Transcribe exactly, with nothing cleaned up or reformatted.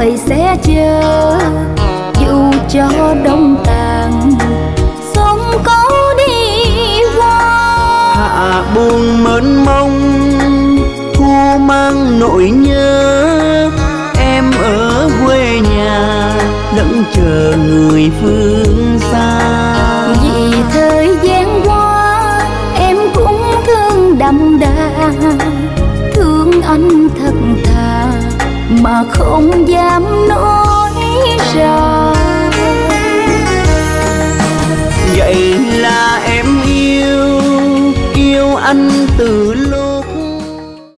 đời sẽ chờ, dù cho đông tàn sông có đi qua. Hạ buồn mênh mông thu mang nỗi nhớ, em ở quê nhà lẫn chờ người phương xa. Vì thời gian qua em cũng thương đậm đà, thương anh thật thà mà không dám nói ra. Vậy là em yêu, yêu anh từ